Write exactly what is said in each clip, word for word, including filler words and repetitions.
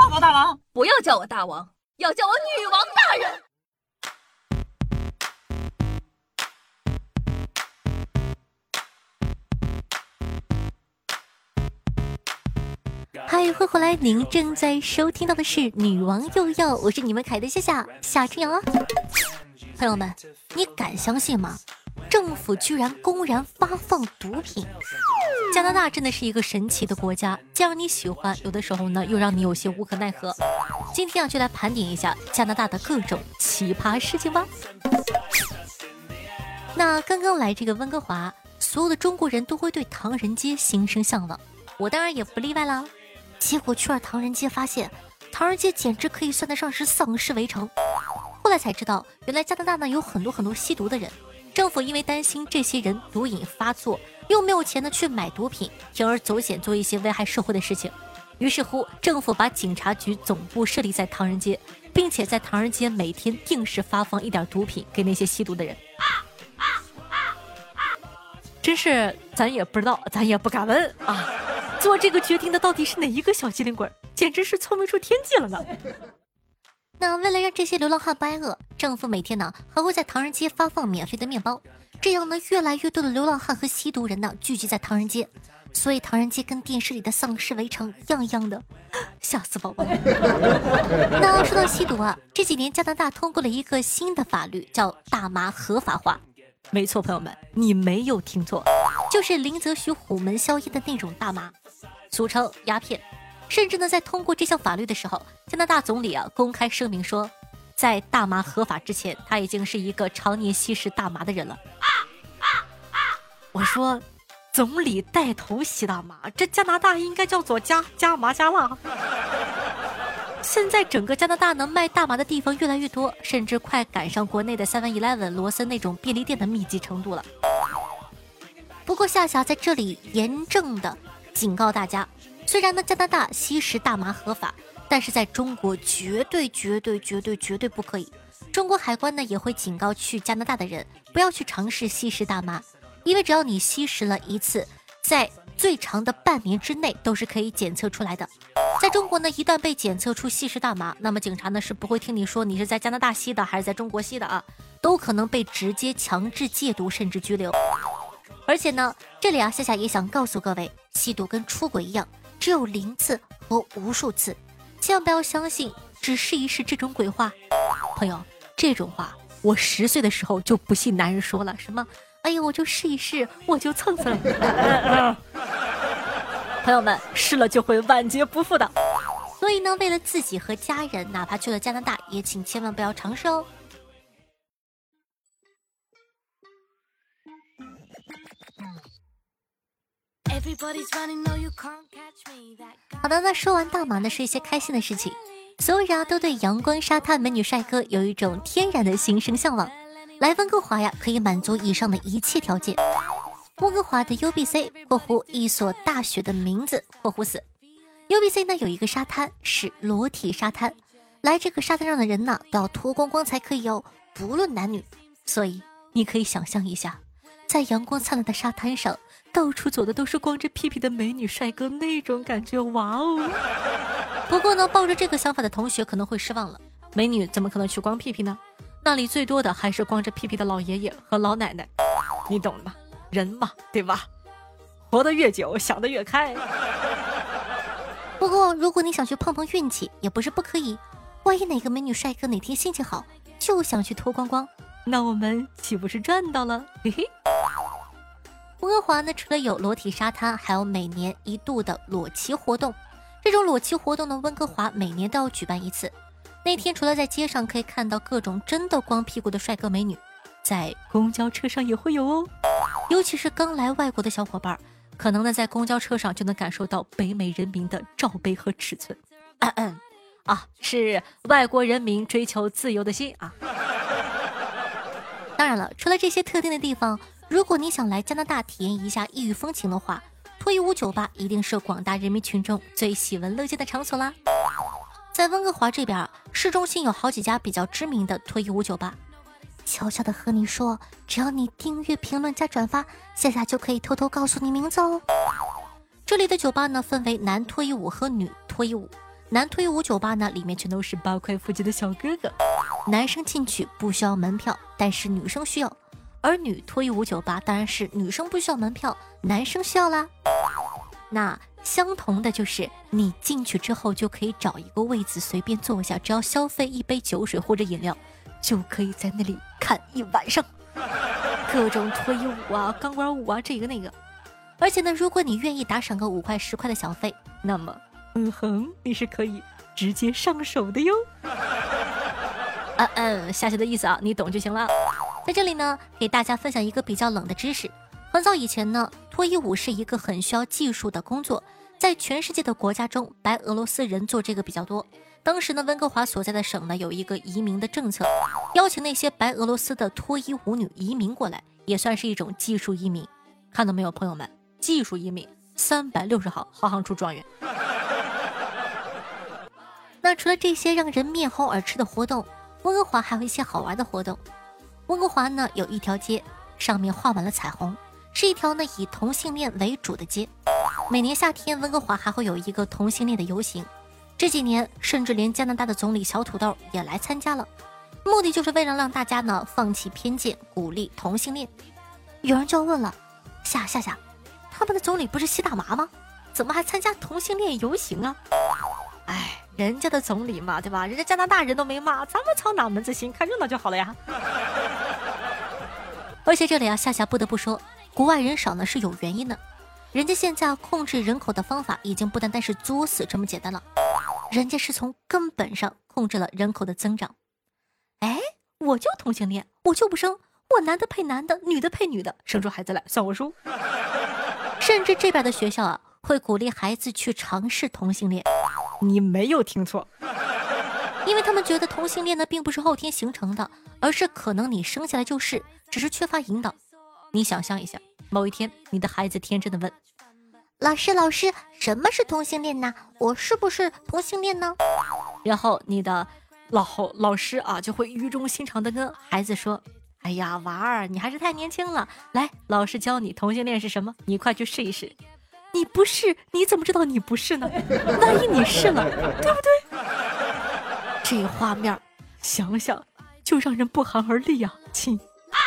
叫我大王， 不要叫我大王，要叫我女王大人。 嗨，欢迎回来！您正在收听到的是《女王又要》，我是你们凯的夏夏夏春阳啊。朋友们，你敢相信吗？政府居然公然发放毒品！加拿大真的是一个神奇的国家，既让你喜欢，有的时候呢又让你有些无可奈何。今天啊，就来盘点一下加拿大的各种奇葩事情吧。那刚刚来这个温哥华，所有的中国人都会对唐人街心生向往，我当然也不例外啦。结果去了唐人街，发现唐人街简直可以算得上是丧尸围城。后来才知道，原来加拿大呢有很多很多吸毒的人，政府因为担心这些人毒瘾发作，又没有钱呢去买毒品，铤而走险做一些危害社会的事情。于是乎，政府把警察局总部设立在唐人街，并且在唐人街每天定时发放一点毒品给那些吸毒的人。真是咱也不知道，咱也不敢问啊！做这个决定的到底是哪一个小机灵鬼？简直是聪明出天际了呢！那为了让这些流浪汉不挨饿，政府每天呢还会在唐人街发放免费的面包，这样呢越来越多的流浪汉和吸毒人呢聚集在唐人街，所以唐人街跟电视里的丧尸围城一样一样的，吓死宝宝。那说到吸毒啊，这几年加拿大通过了一个新的法律，叫大麻合法化。没错，朋友们，你没有听错，就是林则徐虎门销烟的那种大麻，俗称鸦片。甚至呢，在通过这项法律的时候，加拿大总理啊公开声明说，在大麻合法之前，他已经是一个常年吸食大麻的人了。我说，总理带头吸大麻，这加拿大应该叫做加加麻加辣。现在整个加拿大呢，卖大麻的地方越来越多，甚至快赶上国内的 seven eleven、罗森那种便利店的密集程度了。不过夏夏在这里严正的警告大家，虽然呢加拿大吸食大麻合法，但是在中国绝对绝对绝对绝对不可以。中国海关呢也会警告去加拿大的人不要去尝试吸食大麻，因为只要你吸食了一次，在最长的半年之内都是可以检测出来的。在中国呢，一旦被检测出吸食大麻，那么警察呢是不会听你说你是在加拿大吸的还是在中国吸的啊，都可能被直接强制戒毒甚至拘留。而且呢，这里啊夏夏也想告诉各位，吸毒跟出轨一样，只有零次和无数次，千万不要相信只试一试这种鬼话。朋友，这种话我十岁的时候就不信男人说了，什么哎呦我就试一试，我就蹭蹭。朋友们，试了就会万劫不复的。所以呢，为了自己和家人，哪怕去了加拿大，也请千万不要尝试哦。好的，那说完大麻呢，是一些开心的事情。所有人啊，都对阳光沙滩美女帅哥有一种天然的心生向往。来温哥华呀，可以满足以上的一切条件。温哥华的 U B C 括弧一所大学的名字括弧死 U B C 呢有一个沙滩是裸体沙滩，来这个沙滩上的人呢都要脱光光才可以哦，不论男女。所以你可以想象一下，在阳光灿烂的沙滩上，到处走的都是光着屁屁的美女帅哥，那种感觉哇哦。不过呢，抱着这个想法的同学可能会失望了，美女怎么可能去光屁屁呢？那里最多的还是光着屁屁的老爷爷和老奶奶，你懂了吗？人嘛，对吧？活得越久，想得越开。不过，如果你想去碰碰运气，也不是不可以。万一哪个美女帅哥哪天心情好，就想去脱光光，那我们岂不是赚到了？嘿嘿。温哥华呢，除了有裸体沙滩，还有每年一度的裸骑活动。这种裸骑活动呢，温哥华每年都要举办一次。那天除了在街上可以看到各种真的光屁股的帅哥美女，在公交车上也会有哦。尤其是刚来外国的小伙伴，可能呢在公交车上就能感受到北美人民的罩杯和尺寸。啊, 嗯啊，是外国人民追求自由的心啊。当然了，除了这些特定的地方，如果你想来加拿大体验一下异域风情的话，脱衣舞酒吧一定是广大人民群众最喜闻乐见的场所啦。在温哥华这边，市中心有好几家比较知名的脱衣舞酒吧。悄悄的和你说，只要你订阅、评论加转发，夏夏就可以偷偷告诉你名字哦。这里的酒吧呢，分为男脱衣舞和女脱衣舞。 男脱衣舞酒吧呢，里面全都是八块腹肌的小哥哥，男生进去不需要门票，但是女生需要。而女脱衣舞酒吧当然是女生不需要门票，男生需要啦。那相同的就是你进去之后就可以找一个位子随便坐下，只要消费一杯酒水或者饮料，就可以在那里看一晚上，各种脱衣舞啊、钢管舞啊，这个那个。而且呢，如果你愿意打赏个五块十块的小费，那么嗯哼，你是可以直接上手的哟。嗯嗯，夏夏的意思啊，你懂就行了。在这里呢，给大家分享一个比较冷的知识。很早以前呢，脱衣舞是一个很需要技术的工作，在全世界的国家中，白俄罗斯人做这个比较多。当时呢，温哥华所在的省呢有一个移民的政策，邀请那些白俄罗斯的脱衣舞女移民过来，也算是一种技术移民。看到没有，朋友们，技术移民三百六十行，行行出状元。那除了这些让人面红耳赤的活动，温哥华还有一些好玩的活动。温哥华呢有一条街，上面画满了彩虹，是一条呢以同性恋为主的街。每年夏天，温哥华还会有一个同性恋的游行，这几年甚至连加拿大的总理小土豆也来参加了，目的就是为了让大家呢放弃偏见，鼓励同性恋。有人就要问了，夏夏夏，他们的总理不是吸大麻吗？怎么还参加同性恋游行啊？哎，人家的总理嘛，对吧？人家加拿大人都没骂，咱们操哪门子心，看热闹就好了呀。而且这里啊，夏夏不得不说，国外人少呢是有原因的。人家现在控制人口的方法已经不单单是作死这么简单了，人家是从根本上控制了人口的增长。哎，我就同性恋，我就不生，我男的配男的，女的配女的，生出孩子来算我输。甚至这边的学校啊，会鼓励孩子去尝试同性恋。你没有听错，因为他们觉得同性恋呢并不是后天形成的，而是可能你生下来就是，只是缺乏引导。你想象一下，某一天你的孩子天真的问，老师老师，什么是同性恋呢？我是不是同性恋呢？然后你的老老师啊就会语重心长的跟孩子说，哎呀娃儿，你还是太年轻了，来，老师教你同性恋是什么，你快去试一试。你不是，你怎么知道你不是呢？万一你是了，对不对？这画面想想就让人不寒而栗呀，亲。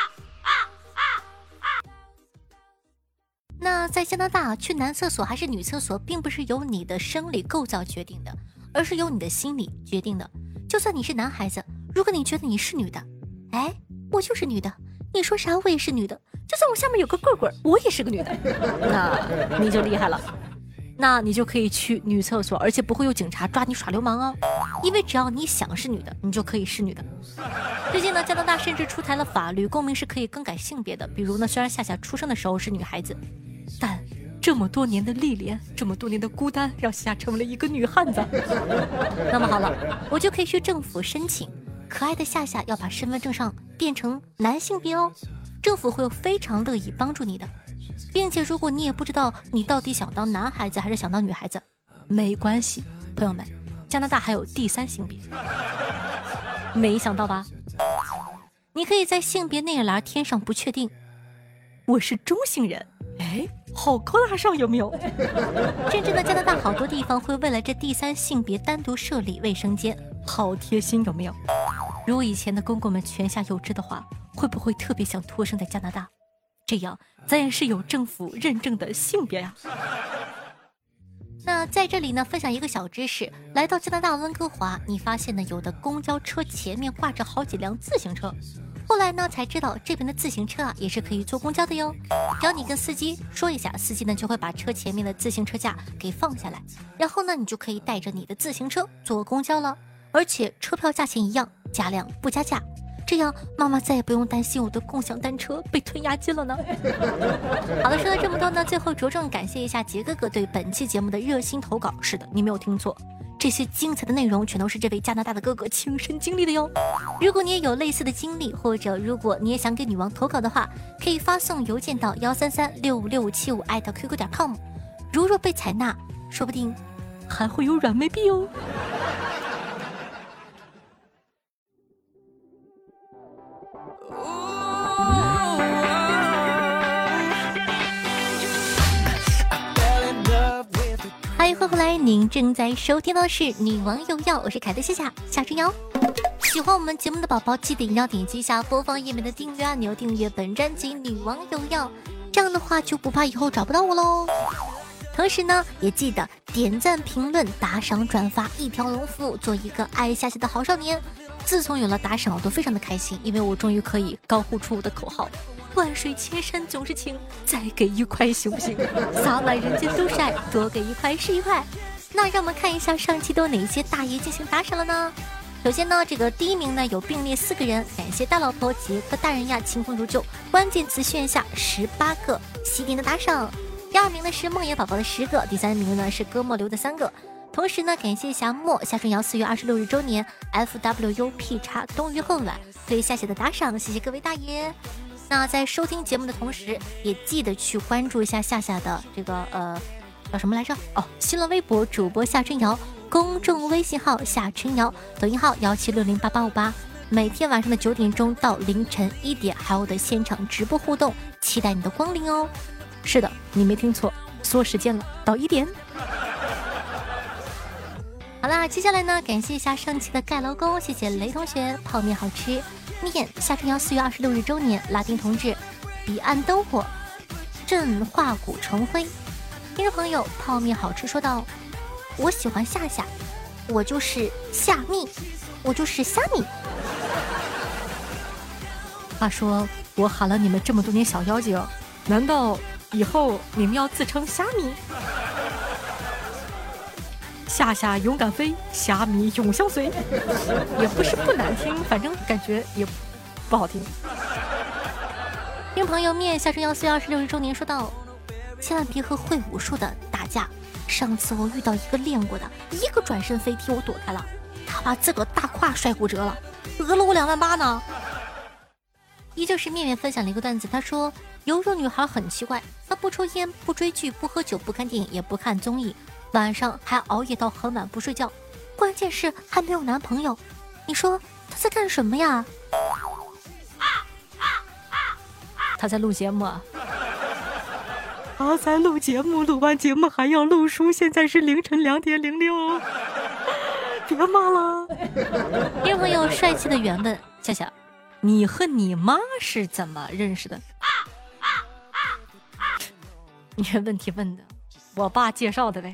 那在加拿大，去男厕所还是女厕所，并不是由你的生理构造决定的，而是由你的心理决定的。就算你是男孩子，如果你觉得你是女的，哎，我就是女的，你说啥我也是女的，就算我下面有个棍棍，我也是个女的，那你就厉害了。那你就可以去女厕所，而且不会有警察抓你耍流氓哦，因为只要你想是女的，你就可以是女的。最近呢，加拿大甚至出台了法律，公民是可以更改性别的。比如呢，虽然夏夏出生的时候是女孩子，但这么多年的历练，这么多年的孤单，让夏夏成为了一个女汉子。那么好了，我就可以去政府申请，可爱的夏夏要把身份证上变成男性别哦，政府会非常乐意帮助你的。并且如果你也不知道你到底想当男孩子还是想当女孩子，没关系，朋友们，加拿大还有第三性别，没想到吧？你可以在性别那一栏填上不确定，我是中性人，哎，好高大上有没有？甚至呢，加拿大好多地方会为了这第三性别单独设立卫生间，好贴心有没有？如果以前的公公们泉下有知的话，会不会特别想托生在加拿大？这样咱也是有政府认证的性别呀。那在这里呢，分享一个小知识，来到加拿大温哥华，你发现呢有的公交车前面挂着好几辆自行车，后来呢才知道这边的自行车啊也是可以坐公交的哟。只要你跟司机说一下，司机呢就会把车前面的自行车架给放下来，然后呢你就可以带着你的自行车坐公交了，而且车票价钱一样，加量不加价。这样妈妈再也不用担心我的共享单车被吞押金了呢。好了，说了这么多呢，最后着重感谢一下杰哥哥对本期节目的热心投稿。是的，你没有听错，这些精彩的内容全都是这位加拿大的哥哥亲身经历的哟。如果你也有类似的经历，或者如果你也想给女王投稿的话，可以发送邮件到幺三三六五六五七五艾特 Q Q 点 com。如若被采纳，说不定还会有软妹币哦。欢迎回来，你您正在收听的是《女王有药》，我是凯特夏夏夏春瑶。喜欢我们节目的宝宝，记得一定要点击一下播放页面的订阅按钮，订阅本专辑《女王有药》，这样的话就不怕以后找不到我喽。同时呢，也记得点赞、评论、打赏、转发，一条龙服务，做一个爱夏夏的好少年。自从有了打赏，我都非常的开心，因为我终于可以高呼出我的口号：万水千山总是情，再给一块行不行？洒满人间都是爱，多给一块是一块。那让我们看一下上期都有哪些大爷进行打赏了呢？首先呢，这个第一名呢有并列四个人，感谢大老婆杰克大人呀，清风如旧，关键词炫下十八个喜点的打赏。第二名呢是梦野宝宝的十个，第三名呢是哥莫流的三个。同时呢，感谢夏末夏春瑶四月二十六日周年 F W U P 叉冬雨恨晚对夏夏的打赏，谢谢各位大爷。那在收听节目的同时，也记得去关注一下夏夏的这个呃叫什么来着？哦，新浪微博主播夏春瑶，公众微信号夏春瑶，抖音号幺七六零八八五八。每天晚上的九点钟到凌晨一点，还有我的现场直播互动，期待你的光临哦。是的，你没听错，说时间了，到一点。好啦，接下来呢，感谢一下上期的盖楼工，谢谢雷同学，泡面好吃，面夏春瑶四月二十六日周年，拉丁同志，彼岸灯火，朕化骨成灰。听众朋友，泡面好吃说道：我喜欢夏夏，我就是夏蜜，我就是虾米。话说我喊了你们这么多年小妖精，难道以后你们要自称虾米？夏夏勇敢飞，虾米永相随，也不是不难听，反正感觉也不好听。听众朋友面夏春瑶四月二十六日周年说道：千万别和会武术的打架，上次我遇到一个练过的，一个转身飞踢我躲开了，他把自个大胯摔骨折了，讹了我两万八呢。依旧是面面分享了一个段子，他说油肉女孩很奇怪，她不抽烟，不追剧，不喝酒，不看电影，也不看综艺，晚上还熬夜到很晚不睡觉，关键是还没有男朋友。你说她在干什么呀？她在录节目啊。他在录节目，录完节目还要录书，现在是凌晨两点零六，别骂了。听众朋友帅气的原问：夏夏，你和你妈是怎么认识的？你这问题问的，我爸介绍的呗。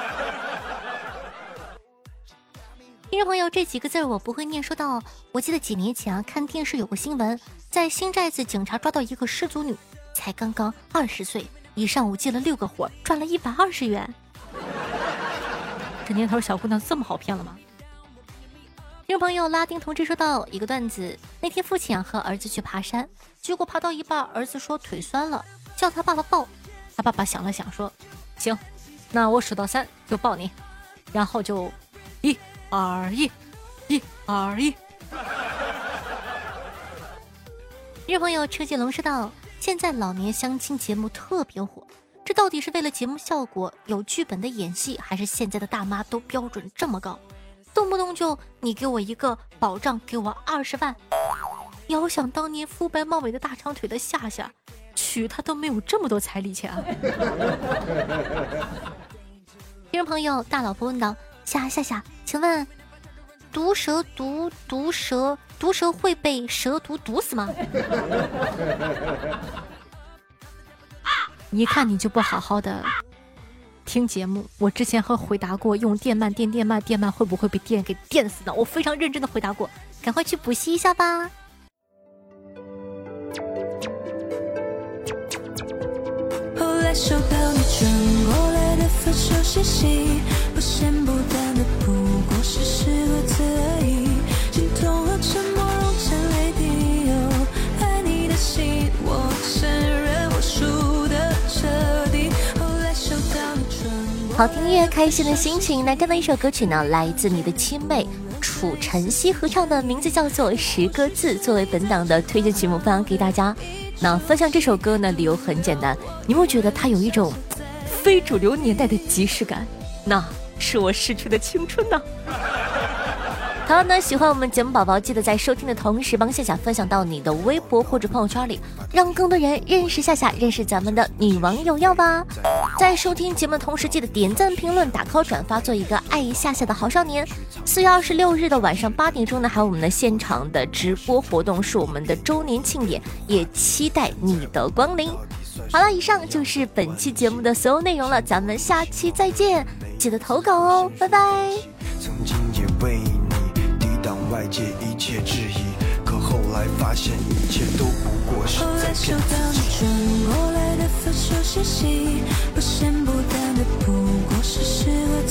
听众朋友，这几个字我不会念，说到我记得几年前啊，看电视有个新闻，在新寨子警察抓到一个失足女，才刚刚二十岁，一上午接了六个活，赚了一百二十元。这年头小姑娘这么好骗了吗？听众朋友拉丁同志说到一个段子，那天父亲啊和儿子去爬山，结果爬到一半，儿子说腿酸了，叫他爸爸抱。他爸爸想了想说：行，那我数到三就抱你，然后就一二一，一二一。听众朋友车继龙说道：现在老年相亲节目特别火，这到底是为了节目效果有剧本的演戏，还是现在的大妈都标准这么高，动不动就你给我一个保障，给我二十万。遥想当年肤白貌美的大长腿的夏夏，娶她都没有这么多彩礼钱啊。听众朋友大老婆问道：夏夏夏，请问毒蛇毒毒蛇毒蛇会被蛇毒毒死吗？一看你就不好好的听节目，我之前和回答过用电鳗电电鳗电鳗会不会被电给电死呢？我非常认真的回答过，赶快去补习一下吧。 后来收到你传过来的分手信息，不咸不淡的不过是十个字而已，心痛和沉默融成泪滴。哦，爱你的心我承认我输得彻底。后来收到你传过好听音乐，开心的心情。那这样的一首歌曲呢，来自你的亲妹楚晨曦合唱的，名字叫做《十个字》，作为本档的推荐曲目分享给大家。那分享这首歌呢，理由很简单，你有觉得它有一种非主流年代的即视感？那是我逝去的青春呢。 好了，那喜欢我们节目宝宝，记得在收听的同时帮夏夏分享到你的微博或者朋友圈里，让更多人认识夏夏，认识咱们的女王有药吧。在收听节目的同时，记得点赞、评论、打 call、转发，做一个爱夏夏的好少年。四月二十六日的晚上八点钟呢，还有我们的现场的直播活动，是我们的周年庆典，也期待你的光临。好了，以上就是本期节目的所有内容了，咱们下期再见，记得投稿哦，拜拜。 曾经也为你抵挡外界一切质疑，可后来发现一切都不过是在骗自己。 转过来的分手信息，不咸不淡的不过是十个字。